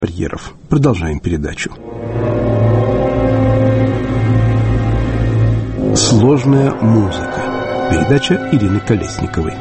Барьеров. Продолжаем передачу. Сложная музыка. Передача Ирины Колесниковой.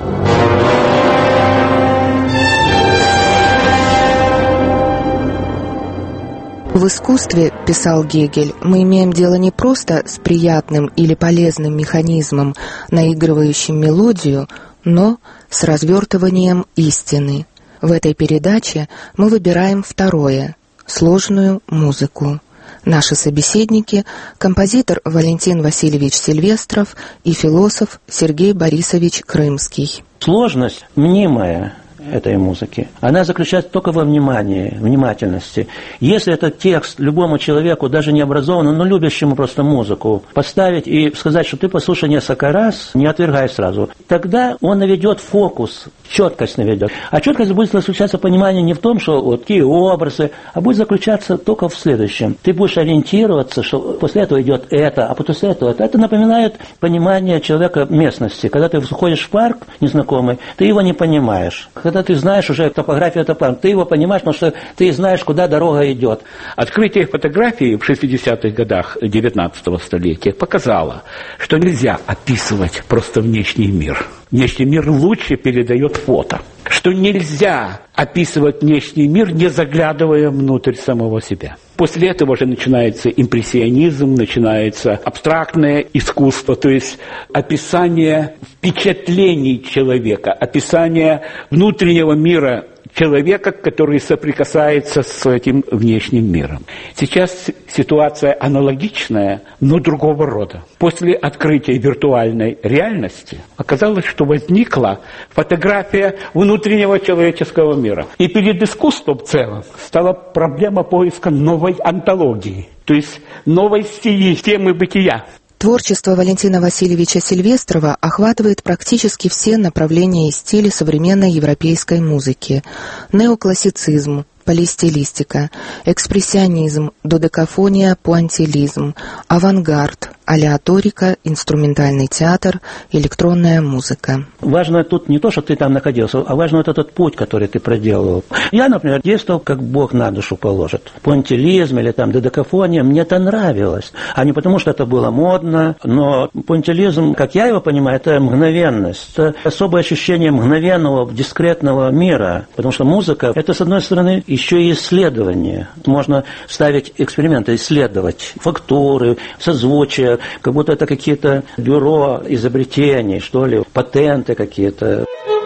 В искусстве, писал Гегель, мы имеем дело не просто с приятным или полезным механизмом, наигрывающим мелодию, но с развертыванием истины. В этой передаче мы выбираем второе – сложную музыку. Наши собеседники – композитор Валентин Васильевич Сильвестров и философ Сергей Борисович Крымский. Сложность мнимая этой музыки, она заключается только во внимании, внимательности. Если этот текст любому человеку, даже необразованному, но любящему просто музыку, поставить и сказать, что ты послушай несколько раз, не отвергай сразу, тогда он наведет фокус, четкость наведет. А четкость будет заключаться понимание не в том, что вот такие образы, а будет заключаться только в следующем. Ты будешь ориентироваться, что после этого идет это, а после этого это. Это напоминает понимание человека местности. Когда ты входишь в парк незнакомый, ты его не понимаешь. Когда ты знаешь уже топографию этого парка, ты его понимаешь, потому что ты знаешь, куда дорога идет. Открытие фотографии в 60-х годах 19 столетия показало, что нельзя описывать просто внешний мир. Внешний мир лучше передает фото. Что нельзя описывать внешний мир, не заглядывая внутрь самого себя. После этого же начинается импрессионизм, начинается абстрактное искусство, то есть описание впечатлений человека, описание внутреннего мира человека, который соприкасается с этим внешним миром. Сейчас ситуация аналогичная, но другого рода. После открытия виртуальной реальности оказалось, что возникла фотография внутреннего человеческого мира. И перед искусством в целом стала проблема поиска новой онтологии, то есть новой системы бытия. Творчество Валентина Васильевича Сильвестрова охватывает практически все направления и стили современной европейской музыки. Неоклассицизм, полистилистика, экспрессионизм, додекафония, пуантилизм, авангард, алеаторика, инструментальный театр, электронная музыка. Важно тут не то, что ты там находился, а важно вот этот путь, который ты проделал. Я, например, действовал, как Бог на душу положит. Пуантилизм или там додекафония, мне это нравилось. А не потому, что это было модно, но пуантилизм, как я его понимаю, это мгновенность, это особое ощущение мгновенного, дискретного мира. Потому что музыка – это, с одной стороны, еще и исследование. Можно ставить эксперименты, исследовать фактуры, созвучия, как будто это какие-то бюро изобретений, что ли, патенты какие-то.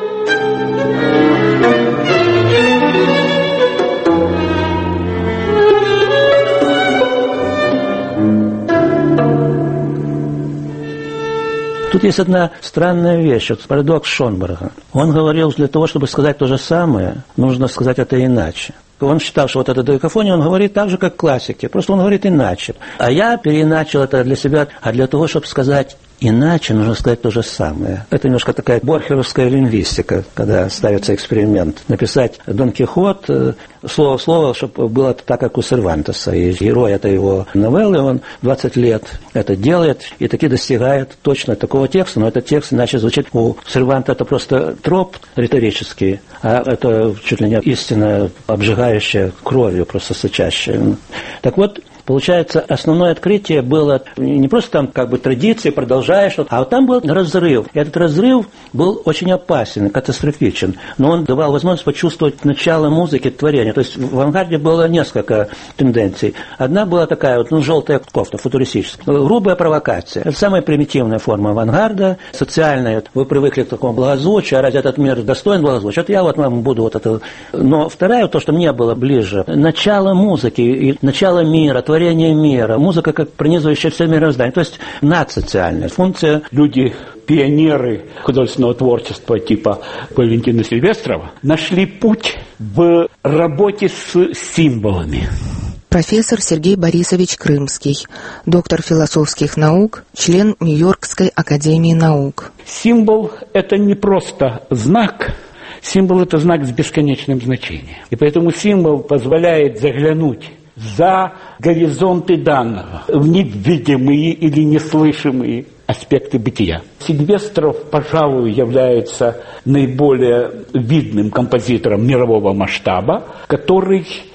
Тут есть одна странная вещь, вот парадокс Шонберга. Он говорил, для того, чтобы сказать то же самое, нужно сказать это иначе. Он считал, что вот эта додекафония, он говорит так же, как классики, просто он говорит иначе. А я переиначил это для себя, а для того, чтобы сказать иначе, нужно сказать то же самое. Это немножко такая борхеровская лингвистика, когда ставится эксперимент. Написать Дон Кихот слово в слово, чтобы было так, как у Сервантеса. И герой это его новеллы, он 20 лет это делает и таки достигает точно такого текста, но этот текст иначе звучит. У Серванта это просто троп риторический, а это чуть ли не истина, обжигающая кровью, просто сочащая. Так вот, получается, основное открытие было не просто там как бы традиции, продолжаешь, а вот там был разрыв. И этот разрыв был очень опасен, катастрофичен, но он давал возможность почувствовать начало музыки, творения. То есть в авангарде было несколько тенденций. Одна была такая вот, желтая кофта, футуристическая. Грубая провокация. Это самая примитивная форма авангарда, социальная. Вы привыкли к такому благозвучию, а разве этот мир достоин благозвучия? Вот я вот вам буду вот это. Но вторая, то, что мне было ближе, начало музыки и начало мира, творение мира, музыка как пронизывающая все мироздание, то есть надсоциальная функция. Люди, пионеры художественного творчества типа Валентина Сильвестрова нашли путь в работе с символами. Профессор Сергей Борисович Крымский, доктор философских наук, член Нью-Йоркской академии наук. Символ – это не просто знак. Символ – это знак с бесконечным значением. И поэтому символ позволяет заглянуть за горизонты данного, в невидимые или неслышимые аспекты бытия. Сильвестров, пожалуй, является наиболее видным композитором мирового масштаба, который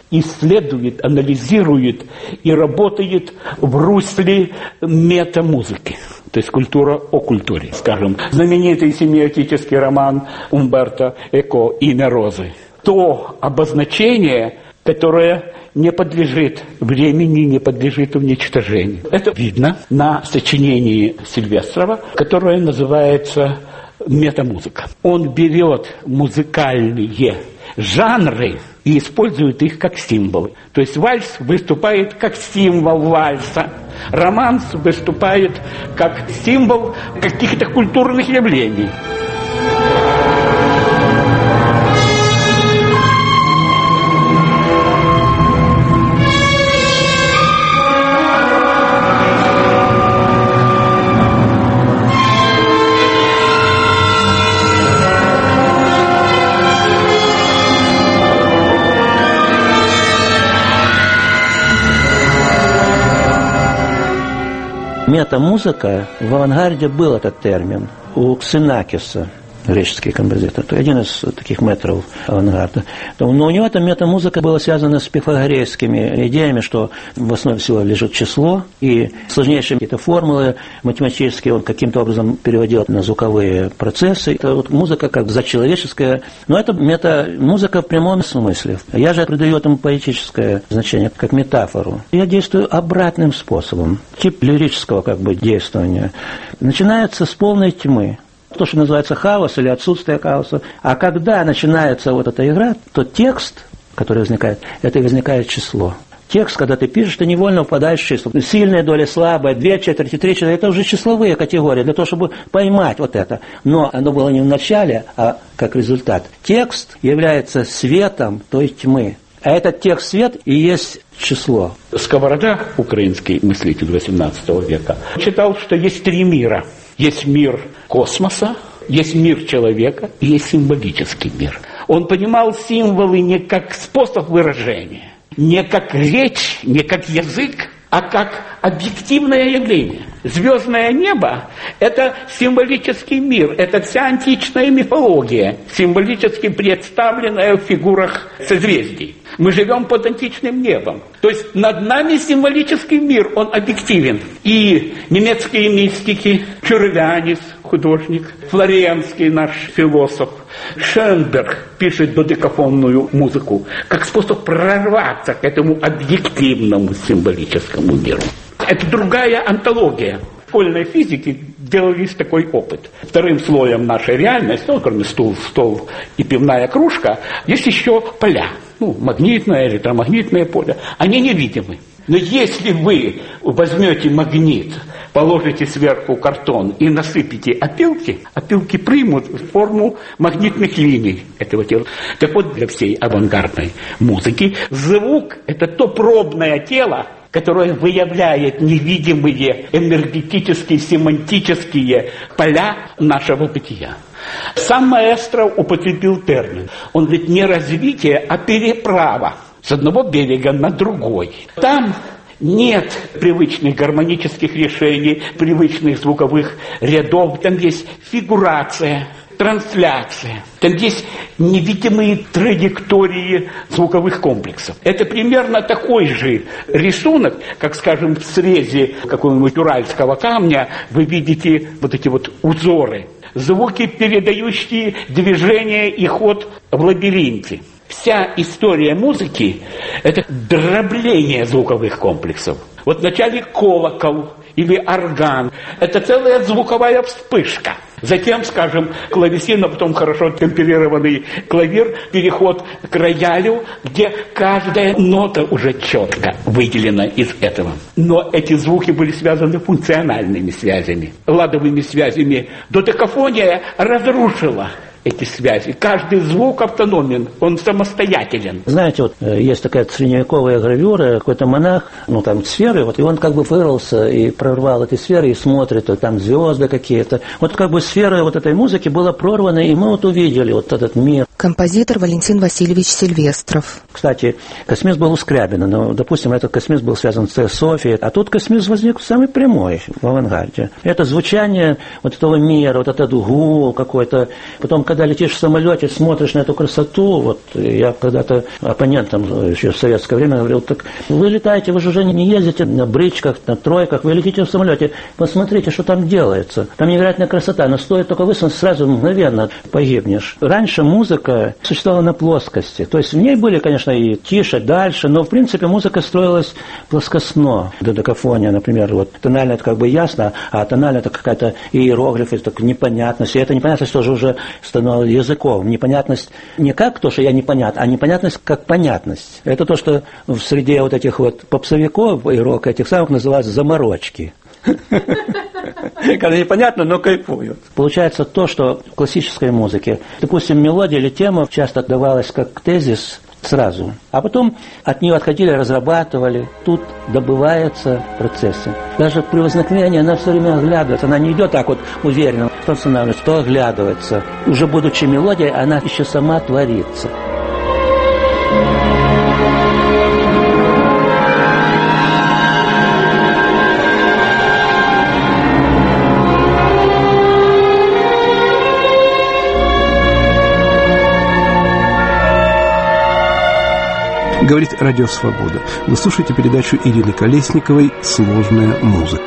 исследует, анализирует и работает в русле метамузыки. То есть культура о культуре. Скажем, знаменитый семиотический роман Умберто Эко «Имя розы». То обозначение, которое не подлежит времени, не подлежит уничтожению. Это видно на сочинении Сильвестрова, которое называется «Метамузыка». Он берет музыкальные жанры и использует их как символы. То есть вальс выступает как символ вальса, романс выступает как символ каких-то культурных явлений. Метамузыка, в авангарде был этот термин. У Ксенакиса, греческий композитор, один из таких мэтров авангарда. Но у него эта метамузыка была связана с пифагорейскими идеями, что в основе всего лежит число, и сложнейшие какие-то формулы математические он каким-то образом переводил на звуковые процессы. Это вот музыка как зачеловеческая, но это метамузыка в прямом смысле. Я же придаю этому поэтическое значение, как метафору. Я действую обратным способом, тип лирического как бы действования. Начинается с полной тьмы. То, что называется хаос или отсутствие хаоса. А когда начинается вот эта игра, то текст, который возникает, это и возникает число. Текст, когда ты пишешь, ты невольно упадаешь в число. Сильная доля, слабая, 2/4, 3/4, это уже числовые категории, для того, чтобы поймать вот это. Но оно было не в начале, а как результат. Текст является светом той тьмы. А этот текст свет и есть число. Сковорода, украинский мыслитель XVIII века, считал, что есть три мира. Есть мир космоса, есть мир человека и есть символический мир. Он понимал символы не как способ выражения, не как речь, не как язык, а как объективное явление. Звездное небо – это символический мир, это вся античная мифология, символически представленная в фигурах созвездий. Мы живем под античным небом. То есть над нами символический мир, он объективен. И немецкие мистики, Чурвянис, художник, Флоренский наш философ, Шенберг пишет додекафонную музыку как способ прорваться к этому объективному символическому миру. Это другая антология. В школьной физике делались такой опыт. Вторым слоем нашей реальности, кроме стол и пивная кружка, есть еще поля. Магнитное, электромагнитное поле. Они невидимы. Но если вы возьмете магнит, положите сверху картон и насыпите опилки, опилки примут форму магнитных линий этого тела. Так вот, для всей авангардной музыки звук – это то пробное тело, которое выявляет невидимые энергетические, семантические поля нашего бытия. Сам маэстро употребил термин. Он говорит, не развитие, а переправа с одного берега на другой. Там нет привычных гармонических решений, привычных звуковых рядов. Там есть фигурация, трансляция. Там есть невидимые траектории звуковых комплексов. Это примерно такой же рисунок, как, скажем, в срезе какого-нибудь уральского камня вы видите вот эти вот узоры. Звуки, передающие движение и ход в лабиринте. Вся история музыки – это дробление звуковых комплексов. Вот вначале колокол или орган – это целая звуковая вспышка. Затем, скажем, клавесин, а потом хорошо темперированный клавир, переход к роялю, где каждая нота уже четко выделена из этого. Но эти звуки были связаны функциональными связями, ладовыми связями. Додекафония разрушила эти связи. Каждый звук автономен, он самостоятелен. Знаете, вот есть такая средневековая гравюра, какой-то монах, там сферы, и он как бы вырвался и прорвал эти сферы и смотрит, вот там звезды какие-то. Вот как бы сфера вот этой музыки была прорвана, и мы вот увидели вот этот мир. Композитор Валентин Васильевич Сильвестров. Кстати, космизм был у Скрябина, но, допустим, этот космизм был связан с теософией, а тут космизм возник самый прямой в авангарде. Это звучание вот этого мира, вот этот гул какой-то. Потом, когда летишь в самолете, смотришь на эту красоту, вот я когда-то оппонентам еще в советское время говорил, так вы летаете, вы же уже не ездите на бричках, на тройках, вы летите в самолете, посмотрите, что там делается. Там невероятная красота, но стоит только высунуть, сразу мгновенно погибнешь. Раньше музыка существовала на плоскости. То есть в ней были, конечно, и тише, дальше, но, в принципе, музыка строилась плоскостно. Додекафония, например, вот тонально это как бы ясно, а тонально это какая-то иероглиф, это непонятность. И эта непонятность тоже уже становилась языком. Непонятность не как то, что я непонят, а непонятность как понятность. Это то, что в среде вот этих вот попсовиков и рока этих самых называется заморочки. Когда непонятно, но кайфуют. Получается то, что в классической музыке, допустим, мелодия или тема часто давалась как тезис сразу, а потом от нее отходили, разрабатывали. Тут добывается в процессе. Даже при возникновении она все время оглядывается, она не идет так вот уверенно, что останавливается, то оглядывается. Уже будучи мелодией, она еще сама творится. Говорит Радио Свобода. Вы слушаете передачу Ирины Колесниковой «Сложная музыка».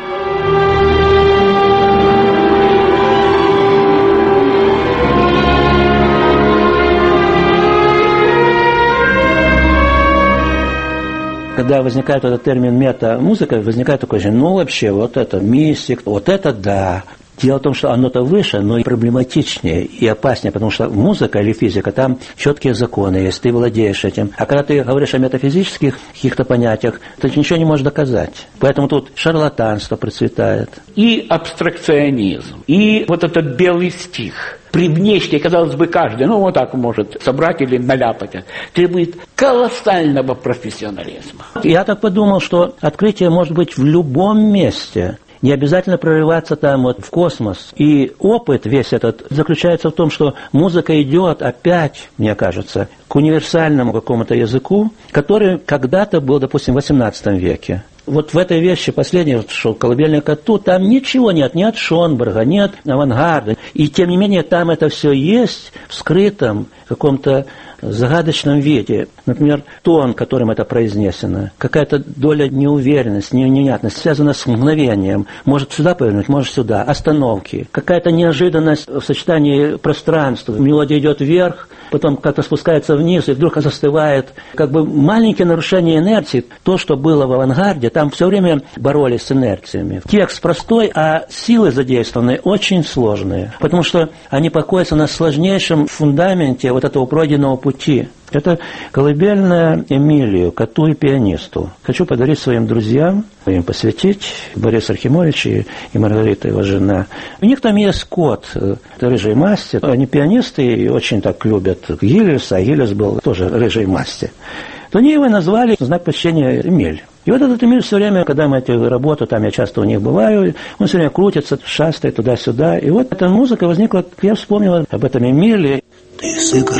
Когда возникает этот термин мета-музыка, возникает такой же, ну вообще, вот это мистик, вот это да. Дело в том, что оно-то выше, но и проблематичнее, и опаснее, потому что музыка или физика, там четкие законы есть, ты владеешь этим. А когда ты говоришь о метафизических каких-то понятиях, ты ничего не можешь доказать. Поэтому тут шарлатанство процветает. И абстракционизм, и вот этот белый стих. При внешне, казалось бы, каждый, ну вот так может собрать или наляпать, требует колоссального профессионализма. Я так подумал, что открытие может быть в любом месте. Не обязательно прорываться там вот в космос. И опыт весь этот заключается в том, что музыка идет опять, мне кажется, к универсальному какому-то языку, который когда-то был, допустим, в XVIII веке. Вот в этой вещи, последнее, что «Колыбельная коту», там ничего нет, ни от Шонберга, ни от авангарда. И тем не менее там это все есть в скрытом каком-то загадочном виде. Например, тон, которым это произнесено, какая-то доля неуверенности, невнятности, связана с мгновением. Может сюда повернуть, может сюда. Остановки. Какая-то неожиданность в сочетании пространства. Мелодия идет вверх, потом как-то спускается вниз, и вдруг застывает. Как бы маленькие нарушения инерции. То, что было в авангарде, там все время боролись с инерциями. Текст простой, а силы задействованные очень сложные. Потому что они покоятся на сложнейшем фундаменте вот этого пройденного пути. Это колыбельная Эмилию, коту и пианисту. Хочу подарить своим друзьям, им посвятить, Борис Архимович и Маргарита, его жена. У них там есть кот, это рыжий масти. Они пианисты и очень так любят Гиллеса, а Гиллес был тоже рыжий масти. То они его назвали в знак почтения Эмиль. И вот этот Эмиль все время, когда мы эти работы, там я часто у них бываю, он все время крутится, шастает туда-сюда. И вот эта музыка возникла, я вспомнил об этом Эмиле. Ты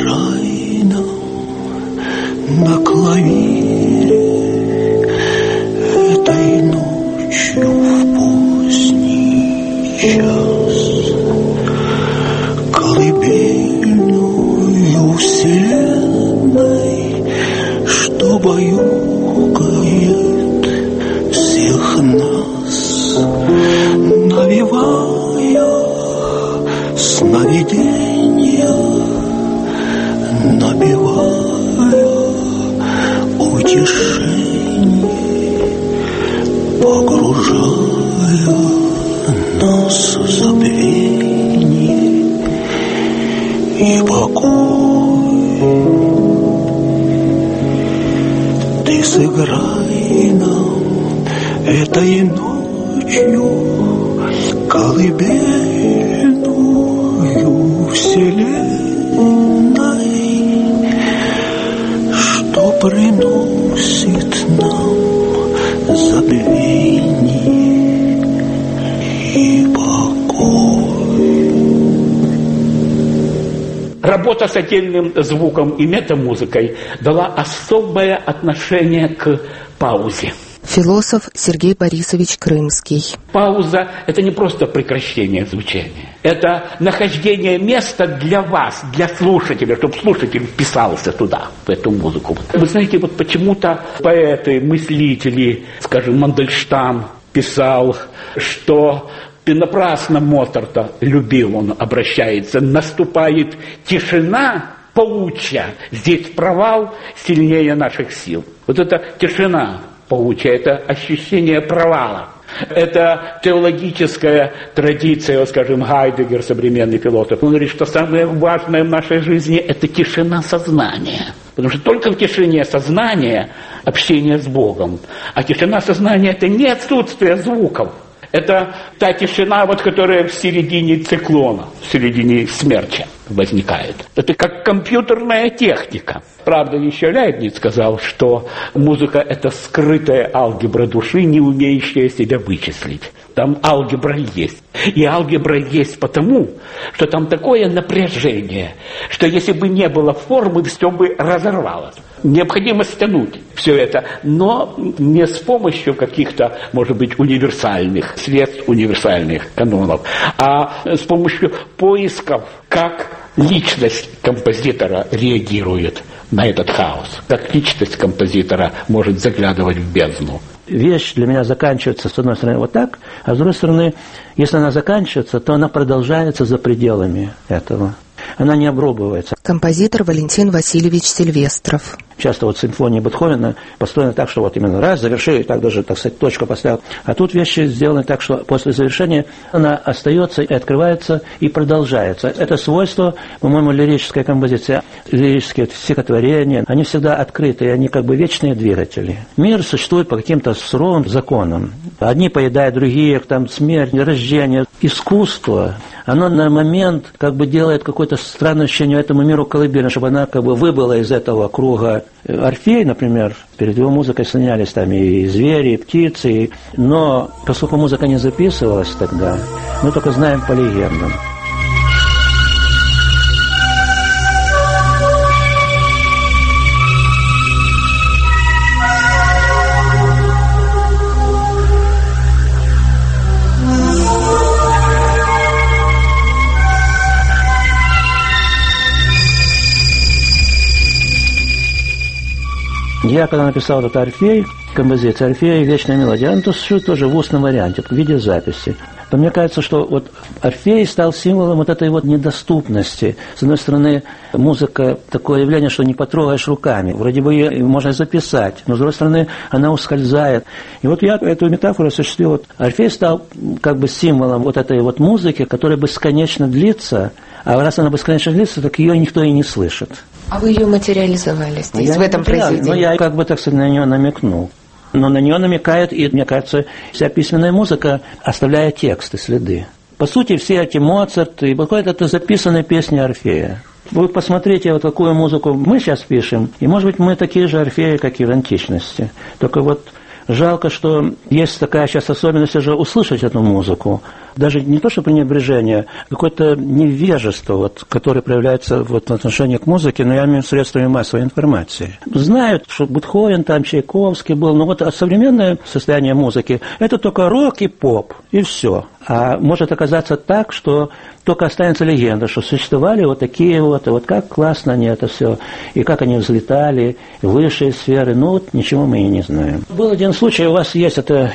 сыграй нам на клавире этой ночью в поздний час колыбельную вселенной, что баюкает всех нас, навевая сновидения, набивая утешение, погружая нас в забвение и покой. Ты сыграй нам этой ночью колыбельную вселенной, что приносит нам забвение и покой. Работа с отдельным звуком и метамузыкой дала особое отношение к паузе. Философ Сергей Борисович Крымский. Пауза – это не просто прекращение звучания. Это нахождение места для вас, для слушателя, чтобы слушатель вписался туда, в эту музыку. Вы знаете, вот почему-то поэты, мыслители, скажем, Мандельштам писал, что ты напрасно Моцарта любил, он обращается, наступает тишина паучья, здесь провал сильнее наших сил. Вот эта тишина паучья, это ощущение провала. Это теологическая традиция, скажем, Хайдеггер, современный философ. Он говорит, что самое важное в нашей жизни – это тишина сознания. Потому что только в тишине сознания общение с Богом. А тишина сознания – это не отсутствие звуков. Это та тишина, вот, которая в середине циклона, в середине смерча возникает. Это как компьютерная техника. Правда, еще Лейбниц сказал, что музыка – это скрытая алгебра души, не умеющая себя вычислить. Там алгебра есть. И алгебра есть потому, что там такое напряжение, что если бы не было формы, все бы разорвалось. Необходимо стянуть все это, но не с помощью каких-то, может быть, универсальных средств, универсальных канонов, а с помощью поисков, как личность композитора реагирует на этот хаос, как личность композитора может заглядывать в бездну. Вещь для меня заканчивается, с одной стороны, вот так, а с другой стороны, если она заканчивается, то она продолжается за пределами этого. Она не обрубывается. Композитор Валентин Васильевич Сильвестров. Часто вот симфонии Бетховена построены так, что вот именно раз завершили, так даже, так сказать, точку поставил. А тут вещи сделаны так, что после завершения она остается и открывается и продолжается. Это свойство, по-моему, лирической композиции. Лирические стихотворения, они всегда открыты, и они как бы вечные двигатели. Мир существует по каким-то суровым законам. Одни поедают другие, там смерть, рождение. Искусство, оно на момент как бы делает какое-то странное ощущение этому миру колыбельно, чтобы она как бы выбыла из этого круга. Орфей, например, перед его музыкой слонялись там и звери, и птицы, но поскольку музыка не записывалась тогда, мы только знаем по легендам. Я, когда написал этот Орфей, композиция Орфея и «Вечная мелодия», она существует тоже в устном варианте, в виде записи. То мне кажется, что вот Орфей стал символом вот этой вот недоступности. С одной стороны, музыка – такое явление, что не потрогаешь руками. Вроде бы ее можно записать, но с другой стороны, она ускользает. И вот я эту метафору осуществил. Вот Орфей стал как бы символом вот этой вот музыки, которая бесконечно длится, а раз она бесконечно длится, так ее никто и не слышит. А вы ее материализовали здесь, в этом произведении? Ну, я как бы, так сказать, на нее намекнул. Но на нее намекает, и, мне кажется, вся письменная музыка, оставляя тексты, следы. По сути, все эти Моцарт и Бетховен – это записанные песни Орфея. Вы посмотрите, вот какую музыку мы сейчас пишем, и, может быть, мы такие же Орфеи, как и в античности. Только вот жалко, что есть такая сейчас особенность уже услышать эту музыку. Даже не то, что пренебрежение, какое-то невежество, вот, которое проявляется вот, в отношении к музыке, но я имею в виду средствами массовой информации. Знают, что Бетховен, там, Чайковский был, но вот современное состояние музыки – это только рок и поп, и все. А может оказаться так, что только останется легенда, что существовали вот такие вот, и вот как классно они это все, и как они взлетали, и высшие сферы, ну вот ничего мы и не знаем. Был один случай, у вас есть эта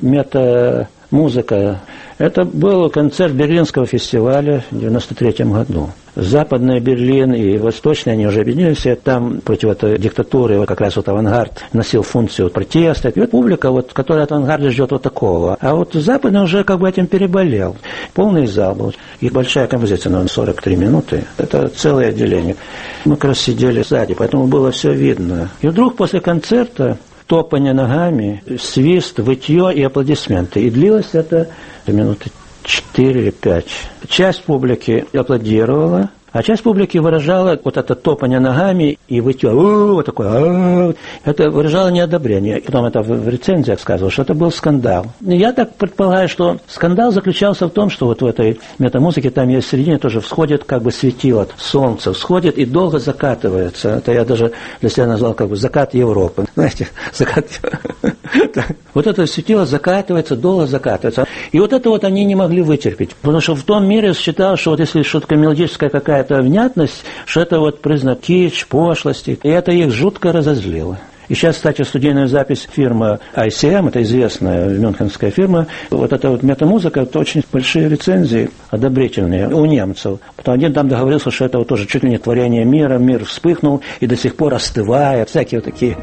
мета-музыка, это был концерт Берлинского фестиваля в 1993 году. Западный Берлин и Восточный, они уже объединились, там против этой диктатуры, как раз вот авангард носил функцию протеста. И вот публика, вот, которая от авангарда ждет вот такого. А вот Западный уже как бы этим переболел. Полный зал был. И большая композиция, наверное, 43 минуты. Это целое отделение. Мы как раз сидели сзади, поэтому было все видно. И вдруг после концерта топание ногами, свист, вытье и аплодисменты. И длилось это минуты 4 или 5. Часть публики аплодировала, А часть публики выражала вот это топание ногами и вытё, вот такое, это выражало неодобрение. Потом это в рецензиях сказывал, что это был скандал. Я так предполагаю, что скандал заключался в том, что вот в этой метамузыке там есть в середине тоже всходит как бы светило, солнце всходит и долго закатывается. Это я даже для себя назвал как бы закат Европы. Знаете, закат. Вот это светило закатывается, долго закатывается. И вот это вот они не могли вытерпеть. Потому что в том мире считалось, что вот если что-то мелодическая какая-то внятность, что это вот признак кич, пошлости. И это их жутко разозлило. И сейчас, кстати, студийная запись фирмы ICM, это известная мюнхенская фирма, вот эта вот метамузыка, это очень большие рецензии одобрительные у немцев. Потом один там договорился, что это вот тоже чуть ли не творение мира, мир вспыхнул и до сих пор остывает, всякие вот такие.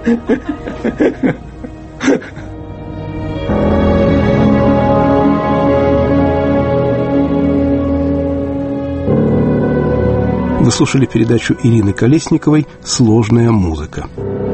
Вы слушали передачу Ирины Колесниковой «Сложная музыка».